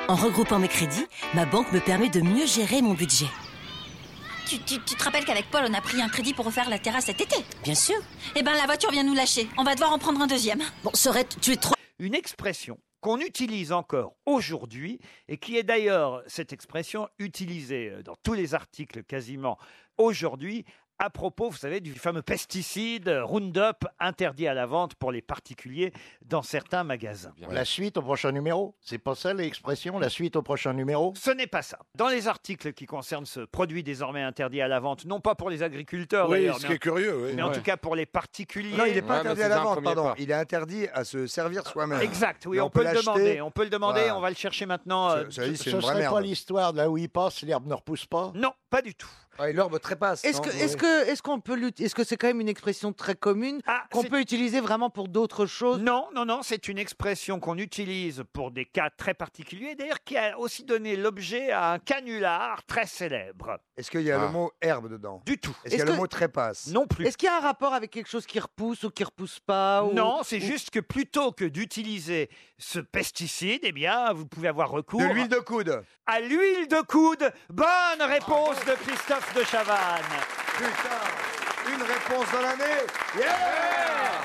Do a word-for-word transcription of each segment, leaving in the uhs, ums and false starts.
En regroupant mes crédits, ma banque me permet de mieux gérer mon budget. Tu, tu, tu te rappelles qu'avec Paul, on a pris un crédit pour refaire la terrasse cet été? Bien sûr. Eh ben, la voiture vient nous lâcher. On va devoir en prendre un deuxième. Bon, Sorette, tu es trop... Une expression qu'on utilise encore aujourd'hui et qui est d'ailleurs, cette expression, utilisée dans tous les articles quasiment aujourd'hui, à propos, vous savez, du fameux pesticide Roundup interdit à la vente pour les particuliers dans certains magasins. La suite au prochain numéro? C'est pas ça l'expression, la suite au prochain numéro? Ce n'est pas ça. Dans les articles qui concernent ce produit désormais interdit à la vente, non pas pour les agriculteurs Oui, d'ailleurs, ce mais, qui est curieux, oui. mais en Ouais. tout cas pour les particuliers. Non, il n'est pas Ouais, interdit mais à la c'est un vente, premier pardon. pas. Il est interdit à se servir soi-même. Exact, oui, Mais on, peut, le l'acheter. demander. On peut le demander, Voilà. on va le chercher maintenant. euh, Ça, ça dit, c'est Ce une vraie serait pas merde. l'histoire de là où il passe, l'herbe ne repousse pas? Non, pas du tout. Ah, et l'herbe trépasse. Est-ce non que, Oui. est-ce que, est-ce qu'on peut l'ut- est-ce que c'est quand même une expression très commune Ah, qu'on c'est- peut utiliser vraiment pour d'autres choses? Non, non, non, c'est une expression qu'on utilise pour des cas très particuliers, d'ailleurs qui a aussi donné l'objet à un canular très célèbre. Est-ce qu'il y a Ah. le mot herbe dedans? Du tout. Est-ce qu'il y a Est-ce le que- mot trépasse? Non plus. Est-ce qu'il y a un rapport avec quelque chose qui repousse ou qui repousse pas ou- Non, c'est ou- juste que plutôt que d'utiliser ce pesticide, eh bien, vous pouvez avoir recours De l'huile de coude. à l'huile de coude. Bonne réponse de Christophe de Chavannes. Putain, une réponse dans l'année. Yeah!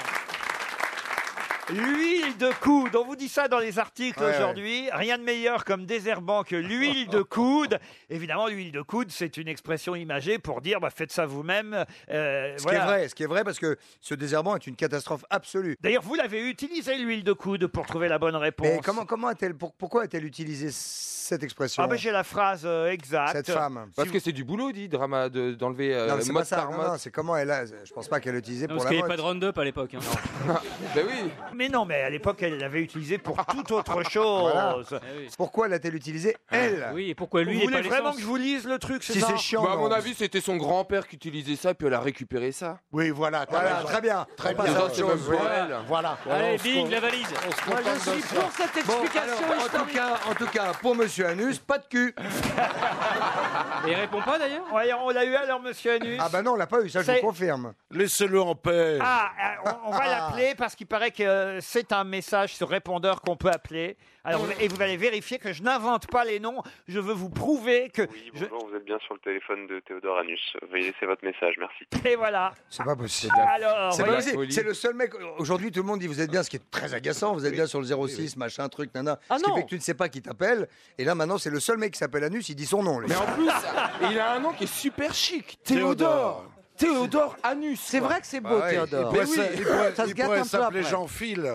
L'huile de coude, on vous dit ça dans les articles Ouais, aujourd'hui. Rien de meilleur comme désherbant que l'huile de coude. Évidemment, l'huile de coude, c'est une expression imagée pour dire bah, faites ça vous-même. Euh, Ce voilà. qui est vrai, ce qui est vrai parce que ce désherbant est une catastrophe absolue. D'ailleurs, vous l'avez utilisé, l'huile de coude, pour trouver la bonne réponse. Mais comment, comment a-t-elle, pour- pourquoi a-t-elle utilisé cette expression? Ah ben j'ai la phrase euh, exacte. Cette femme. Parce que c'est du boulot, dit, drama, de- d'enlever euh, Non, mais c'est mode pas ça. par Non, mode. non, c'est comment elle a. Je pense pas qu'elle l'a utilisé Non, pour parce la qu'il n'y avait mode. pas de Roundup à l'époque. hein. Ben oui. Mais non, mais à l'époque, elle l'avait utilisé pour toute autre chose. Voilà. Ah oui. Pourquoi l'a-t-elle utilisé elle? Oui, et pourquoi lui Vous et voulez pas vraiment l'essence que je vous lise le truc, c'est Si ça c'est chiant. Bah, à non. mon avis, c'était son grand-père qui utilisait ça, puis elle a récupéré ça. Oui, voilà. t'as Voilà, raison. très bien. Très On passe bien. à Ça, autre c'est même chose. pour Ouais. elle. Voilà. Allez, On se bing, con- la valise. on se Moi, contente je suis de ça. pour cette Bon, explication alors, en tout historique. cas, en tout cas, pour Monsieur Anus, pas de cul. Et il répond pas d'ailleurs? Ouais, on l'a eu alors, monsieur Anus. Ah bah non, on l'a pas eu, ça je C'est- vous confirme. Laissez-le en paix. Ah, euh, on, on va Ah. l'appeler parce qu'il paraît que euh, c'est un message sur répondeur qu'on peut appeler. Alors, vous- et vous allez vérifier que je n'invente pas les noms. Je veux vous prouver que. Oui, je- bonjour, vous êtes bien sur le téléphone de Théodore Anus. Veuillez laisser votre message, merci. Et voilà. C'est pas possible. Alors, C'est voyez- pas possible. folie. C'est le seul mec. Aujourd'hui, tout le monde dit vous êtes bien, ce qui est très agaçant. Vous êtes bien sur le zéro six, machin, truc, nana. Ah ce qui non. fait que tu ne sais pas qui t'appelle. Et là, maintenant, c'est le seul mec qui s'appelle Anus. Il dit son nom. lui. Mais en plus, il a un nom qui est super chic. Théodore. Théodore Anus. C'est vrai que c'est beau, Ah ouais. Théodore. Il Mais pourrait, oui, il pourrait- ça se il gâte pourrait un peu s'appeler après. Jean-Phil.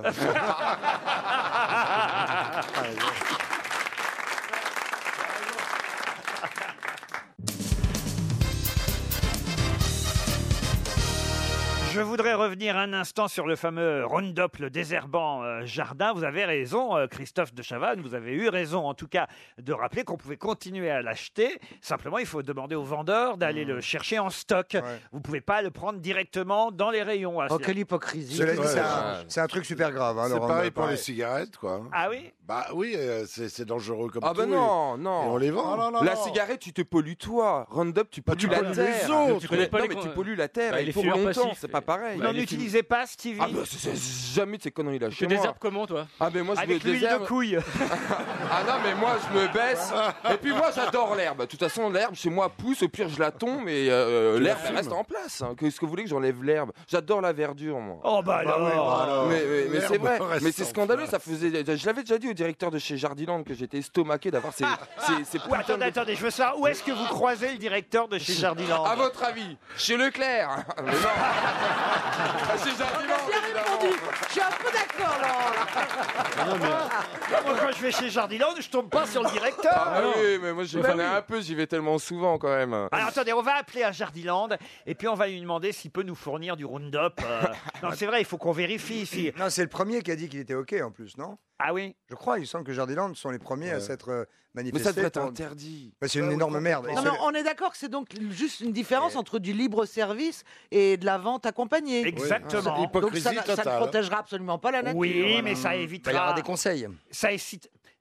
Je voudrais revenir un instant sur le fameux Roundup, le désherbant euh, jardin. Vous avez raison, euh, Christophe de Chavannes, vous avez eu raison en tout cas de rappeler qu'on pouvait continuer à l'acheter. Simplement, il faut demander au vendeur d'aller le chercher en stock. Ouais. Vous pouvez pas le prendre directement dans les rayons. Ah, Oh, c'est- quelle hypocrisie. Cela dit, Ouais, c'est un, ouais. c'est un truc super grave. hein, C'est Laurent, pareil pour pareil. les cigarettes, quoi. Ah oui. Bah oui, euh, c'est c'est dangereux comme Ah tout. ben et- non, Et non. on les vend. Non, non, non, La non. cigarette, tu te pollues toi. Roundup, tu pollues tu la pollues terre. les autres. Tu connais pas non, les mais con- tu pollues la terre. Bah, et les pour fumeurs longtemps, passifs. c'est pas pareil. Vous n'en les utilisez pas, Stevie Ah bah c'est c'est jamais de ces conneries là Tu chez te moi. désherbes comment toi? Ah ben moi je me avec l'huile de désherbe. couille. Ah non mais moi je me baisse. Et puis moi j'adore l'herbe. De toute façon l'herbe chez moi pousse. Au pire je la tombe et euh, l'herbe elle reste en place. hein. Qu'est-ce que vous voulez que j'enlève l'herbe? J'adore la verdure moi. Oh bah alors. oui, bah alors. Mais, mais, mais c'est vrai, L'herbe reste mais c'est en scandaleux, place. ça faisait. Je l'avais déjà dit au directeur de chez Jardiland que j'étais estomaqué d'avoir ces. ces, ces Ou putains attendez, de- attendez, je veux savoir où est-ce que vous croisez le directeur de chez Jardiland. À votre avis, chez Leclerc Mais non Chez Jardiland évidemment. Je suis un peu d'accord, Laurent. Moi, quand je vais chez Jardiland, je tombe pas sur le directeur. Ah oui, mais moi j'y Bah connais oui. un peu, j'y vais tellement souvent quand même. Alors attendez, on va appeler à Jardiland et puis on va lui demander s'il peut nous fournir du Roundup. euh. Non, c'est vrai, il faut qu'on vérifie si. Non, c'est le premier qui a dit qu'il était OK en plus, non? Ah oui. Je crois, il semble que Jardiland sont les premiers à s'être euh, Mais manifestés. ça devrait être pour- interdit. Bah, c'est une énorme merde. Et Non, mais ce- on est d'accord que c'est donc juste une différence entre du libre-service et de la vente accompagnée. Exactement. Donc ça, Hypocrisie ça ne totale. protégera absolument pas la nature. Oui, Voilà. mais ça Bah, il y aura évitera. des conseils. Ça, évite-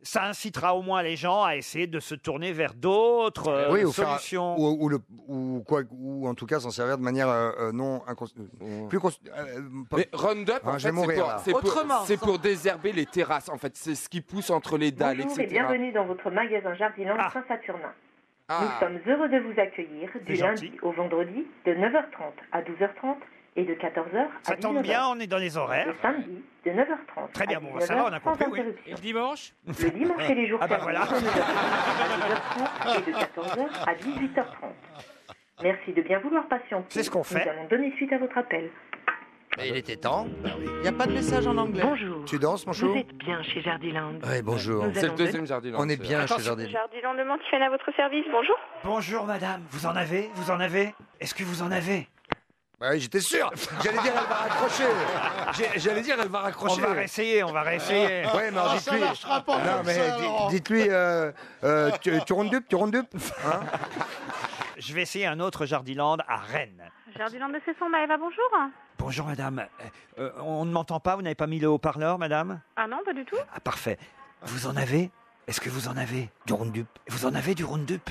ça incitera au moins les gens à essayer de se tourner vers d'autres euh, oui, ou, faire, solutions. ou, ou, le, ou, quoi, ou en tout cas s'en servir de manière euh, euh, non incons- euh, plus cons- euh, pas- Mais Roundup, Ah, en je vais fait, c'est mourir, pour, là. c'est pour- Autrement, c'est sans- pour désherber les terrasses. En fait, c'est ce qui pousse entre les dalles, Bonjour et et cetera. bienvenue dans votre magasin Jardiland Ah. Saint-Saturnin. Ah. Nous sommes heureux de vous accueillir du C'est lundi gentil. au vendredi de neuf heures trente à douze heures trente et de quatorze heures à Ça dix-neuf heures. tombe bien, on est dans les horaires. Le samedi de neuf heures trente Très bien, à bon, dix-neuf ça va, on a heures compris, sans oui. Et interruption. le dimanche Le dimanche et les jours Ah bah fériés voilà. de neuf heures trente à dix-neuf heures trente et de quatorze heures à dix-huit heures trente. Merci de bien vouloir patienter. C'est ce qu'on fait. Nous allons donner suite à votre appel. Mais il était temps. Il n'y a pas de message en anglais. Bonjour. Tu danses, mon chou? Vous êtes bien chez Jardiland. Oui, bonjour. Nous C'est le allons deuxième jardin. On est bien Attention. chez Jardin. Jardiland de Montifen à votre service. Bonjour. Bonjour madame, vous en avez Vous en avez Est-ce que vous en avez Bah oui, j'étais sûr. J'allais dire, elle va raccrocher. J'ai- J'allais dire, elle va On raccrocher. va réessayer, on va réessayer. Ouais, mais alors Ah, dites-lui. ça marchera pas non, comme mais ça, di- Laurent. dites-lui, euh, euh, tu, tu rondes dupe, tu rondes dupe. Hein? Je vais essayer un autre Jardiland à Rennes. Jardiland de Cesson, Maëva, bonjour. Bonjour madame. Euh, euh, on ne m'entend pas, vous n'avez pas mis le haut-parleur madame? Ah non, pas du tout. Ah parfait. Vous en avez Est-ce que vous en avez du Roundup? Vous en avez du Roundup?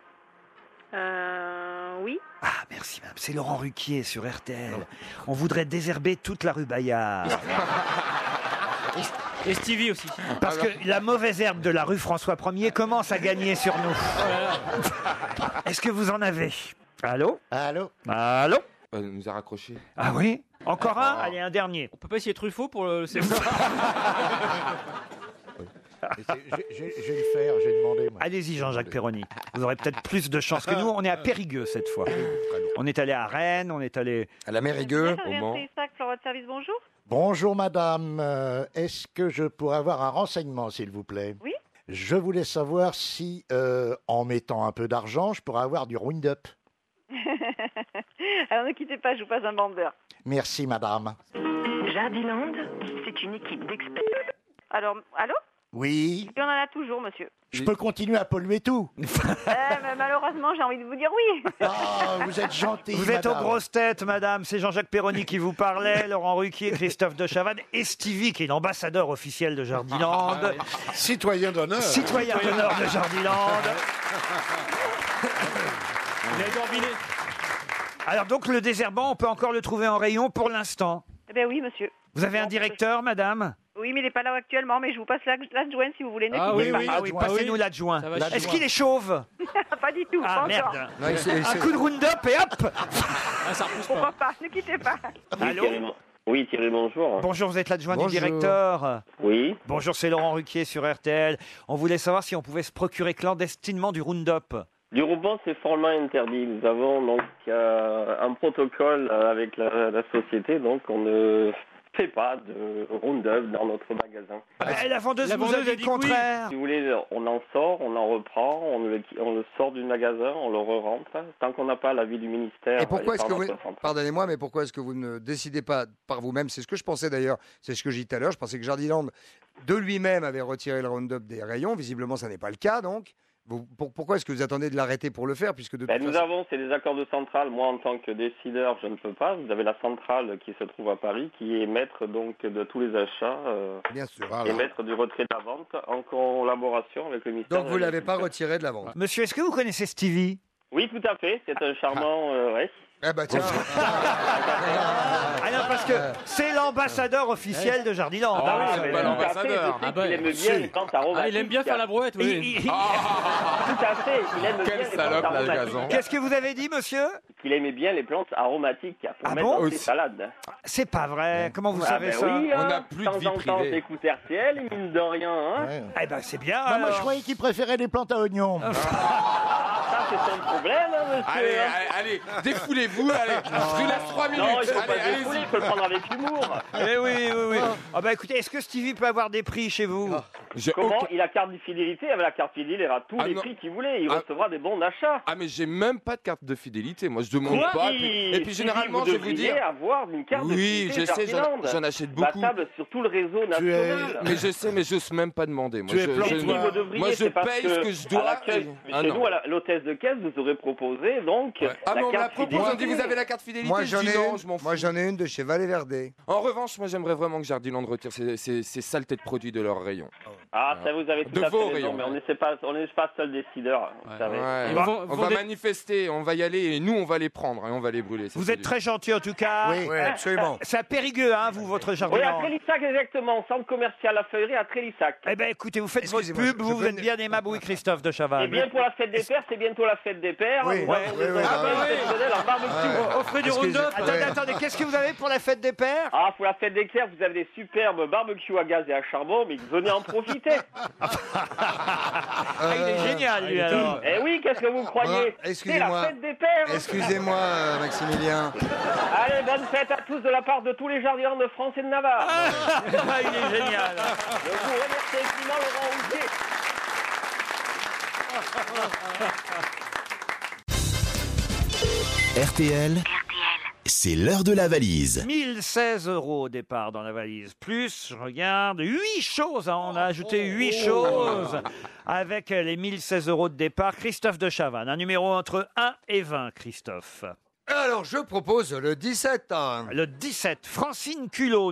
Euh, oui. Ah merci madame, c'est Laurent Ruquier sur R T L. On voudrait désherber toute la rue Bayard. Et Stevie aussi. Parce que la mauvaise herbe de la rue François Ier commence à gagner sur nous. Est-ce que vous en avez? Allô? Allô? Allô? Elle nous a raccroché. Ah oui? Encore un? Allez, un dernier. On peut pas essayer Truffaut pour le. c'est- Mais c'est- j'ai- J'ai j'ai le faire, j'ai demandé. Moi. Allez-y, Jean-Jacques Perroni. Vous aurez peut-être plus de chance que nous. On est à Périgueux cette fois. On est allé à Rennes, on est allé. À la Mérigueux. Au Mans. pour votre service, bonjour. Bonjour madame, Euh, est-ce que je pourrais avoir un renseignement s'il vous plaît? Oui. Je voulais savoir si, euh, en mettant un peu d'argent, je pourrais avoir du Roundup. Alors ne quittez pas, je vous passe un bandeur. Merci madame. Jardiland, c'est une équipe d'experts. Alors, allô? Oui, Il y en a toujours, monsieur. je peux continuer à polluer tout. Euh, mais malheureusement, j'ai envie de vous dire oui. Ah, vous êtes gentil. Vous êtes aux madame. grosses têtes, madame. C'est Jean-Jacques Perroni qui vous parlait, Laurent Ruquier, Christophe de Chavannes et Stevie, qui est l'ambassadeur officiel de Jardiland, Citoyen d'honneur. citoyen d'honneur de Jardiland. Vous avez dorminé. Alors donc le désherbant, on peut encore le trouver en rayon pour l'instant. Eh bien oui, monsieur. Vous avez un directeur, madame? Oui, mais il n'est pas là actuellement, mais je vous passe la- l'adjoint si vous voulez. Ne Ah quittez oui, pas. oui. Ah oui, passez-nous l'adjoint. Ça va Est-ce chier. qu'il est chauve? Pas du tout, Ah pas encore. merde. Non, il s'est- il Un s'est- coup de Roundup et hop. Ah, ça repousse Pourquoi pas. pas? Ne quittez pas. Allô? Oui, Thierry, bonjour. Bonjour, vous êtes l'adjoint du Bonjour. directeur. Oui. Bonjour, c'est Laurent Ruquier sur R T L. On voulait savoir si on pouvait se procurer clandestinement du Roundup. Du rouban, c'est formellement interdit. Nous avons donc euh, un protocole avec la, la société, donc on ne fait pas de Roundup dans notre magasin. Eh, la vendeuse La vous a vendeuse dit a le dit que oui. contraire. Si vous voulez, on en sort, on en reprend, on le, on le sort du magasin, on le re-rentre. Tant qu'on n'a pas l'avis du ministère. Et pourquoi et est-ce par que vous, notre centrale. pardonnez-moi, mais pourquoi est-ce que vous ne décidez pas par vous-même? C'est ce que je pensais d'ailleurs, c'est ce que j'ai dit tout à l'heure. Je pensais que Jardiland, de lui-même, avait retiré le Roundup des rayons. Visiblement, ça n'est pas le cas, donc. Vous- pour- pourquoi est-ce que vous attendez de l'arrêter pour le faire, puisque de Ben, toute nous façon- avons, c'est des accords de centrale. Moi, en tant que décideur, je ne peux pas. Vous avez la centrale qui se trouve à Paris, qui est maître donc de tous les achats euh, Bien sûr. et maître du retrait de la vente en collaboration avec le ministère. Donc de vous l'avez pas l'Agriculture. retiré de la vente. Monsieur, est-ce que vous connaissez Stevie? Oui, tout à fait. C'est un charmant. Euh, ouais. Eh ben tiens. Ah non, parce que c'est l'ambassadeur officiel de Jardiland. Ah Ah oui, oui, c'est oui. pas Tout à fait, l'ambassadeur. je sais Ah bah, qu'il aime bien si. les plantes aromatiques. Ah, il aime bien faire la brouette, Il- oui. il- Tout à fait. Il aime Quelle bien les salope, plantes là, le aromatiques. gazon. Qu'est-ce que vous avez dit, monsieur? Qu'il aimait bien les plantes aromatiques pour Ah mettre bon dans ses Aussi. salades. C'est pas vrai. Comment vous Ah savez ben ça? oui, On hein. n'a plus de temps vie en temps, privée. j'écoute R T L, et mine de rien. Hein. Ouais. Eh ben c'est bien. Bah, moi, je alors. croyais qu'il préférait les plantes à oignons. Ça, c'est son problème, hein, monsieur. Allez, hein. allez, allez, défoulez-vous, allez. Je vous laisse trois minutes. Non, il faut Allez, pas se défouler, allez-y. il faut le prendre avec humour. Eh oui, oui, oui. Ah bah écoutez, est-ce que Stevie peut avoir des prix chez vous? J'ai Comment aucun- Il a carte de fidélité, avec la carte fidélité, il aura tous Ah les non. prix qu'il voulait, il Ah. recevra des bons d'achat. Ah mais j'ai même pas de carte de fidélité, moi je demande Quoi pas. Et puis, et puis Si, généralement vous je vais vous devriez dire. avoir une carte de Oui, fidélité je sais, j'en Jardiland. j'en achète beaucoup. Battable sur tout le réseau Tu es- national. Mais je sais, mais j'ose même pas demander. Moi, Tu es je, plan- je- Et si vous devriez, moi je c'est parce paye que ce que je à dois. l'accueil, et- mais Ah chez non. nous, à la- l'hôtesse de caisse vous aurait proposé donc Ah la mais on me la carte propose, fidélité. on dit vous avez la carte fidélité. Moi je j'en dis ai non, une. je m'en fous. Moi j'en ai une de chez Vallée Verdé. En revanche, moi j'aimerais vraiment que Jardiland retire ces, ces, ces saletés de produits de leur rayon. Ah, ça, vous avez tout De à vos fait raison, rayons. mais on n'est pas, on n'est pas seul décideur, vous savez. Ouais. Ils On, vont- on vont va dé- manifester, on va y aller et nous on va les prendre et on va les brûler. c'est Vous ça, êtes du- très gentil en tout cas. Oui, oui, absolument. C'est à Périgueux, hein, vous, votre jardin. Oui, à Trélissac, exactement, centre commercial La Feuillerie à Trélissac. Eh ben, écoutez, vous faites votre Excusez-moi, pub, je- vous, je vous peux êtes me- bien aimable, oui, Christophe de Et Chavannes. bien pour la fête des pères, c'est bientôt la fête des pères. Oui, Nous ouais, avons ouais, des ouais, invités ouais. exceptionnels en barbecue. Offrez du Excusez- round-up. Attendez, Ouais. attendez, qu'est-ce que vous avez pour la fête des pères? Ah, pour la fête des pères, vous avez des superbes barbecues à gaz et à charbon, mais venez en profiter. Ah, il est génial, lui, alors. Eh oui, qu'est-ce que vous croyez? Bon, C'est la excusez-moi. fête des pères. Excusez-moi, euh, Maximilien. Allez, bonne fête à tous de la part de tous les jardiniers de France et de Navarre. Ah, il est génial. Je vous remercie infiniment, Laurent Rouquier. R T L, c'est l'heure de la valise. mille seize euros au départ dans la valise. Plus, je regarde, huit choses. hein, On a ajouté huit choses avec les mille seize euros de départ. Christophe de Chavannes, un numéro entre un et vingt, Christophe. Alors, je propose le dix-sept. hein. Le dix-sept, Francine Culot.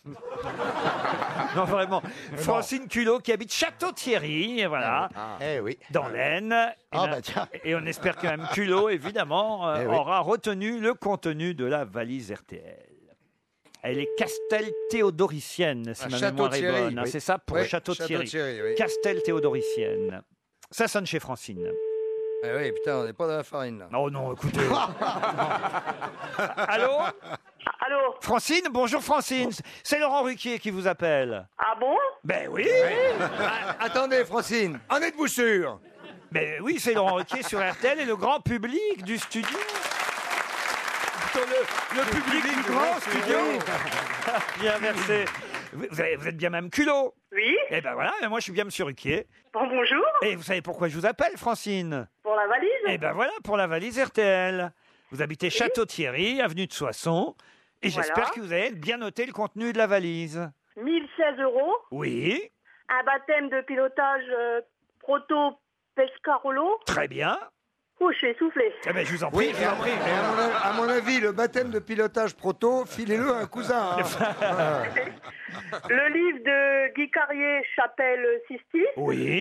Non, vraiment. Francine Culot qui habite Château-Thierry, voilà, Eh oui. dans l'Aisne. Et, Ah là- bah tiens. et on espère que même Culot, évidemment, euh, Eh oui. aura retenu le contenu de la valise R T L. Elle est Castel-Théodoricienne, si À ma mémoire est Château-Thierry, bonne. hein, oui. C'est ça pour Oui, Château-Thierry. Château-Thierry, oui. Castel-Théodoricienne. Ça sonne chez Francine. Eh oui, putain, on n'est pas dans la farine, là. Oh non, écoutez. Allô Allô? Francine, bonjour Francine. C'est Laurent Ruquier qui vous appelle. Ah bon? Ben oui. Ah, attendez, Francine, en êtes-vous sûr? Ben oui, c'est Laurent Ruquier sur R T L et le grand public du studio. Plutôt Le, le public du grand studio. Bien versé. Vous, vous avez- vous êtes bien même culot. Oui? Eh ben voilà, moi je suis bien Monsieur Ruquier. Bon, bonjour. Et vous savez pourquoi je vous appelle, Francine? Pour la valise? Eh ben voilà, pour la valise R T L. Vous habitez Château-Thierry, avenue de Soissons. Et Voilà. j'espère que vous avez bien noté le contenu de la valise. mille seize euros. Oui, Un baptême de pilotage euh, proto Pescarolo. très bien. Oh, je suis essoufflé. Eh ben je vous en prie, Oui, je et vous à, en prie. et à mon, a- à mon avis, le baptême de pilotage proto, filez-le à un cousin. hein. Voilà. Le livre de Guy Carrier, Chapelle Sisti. Oui.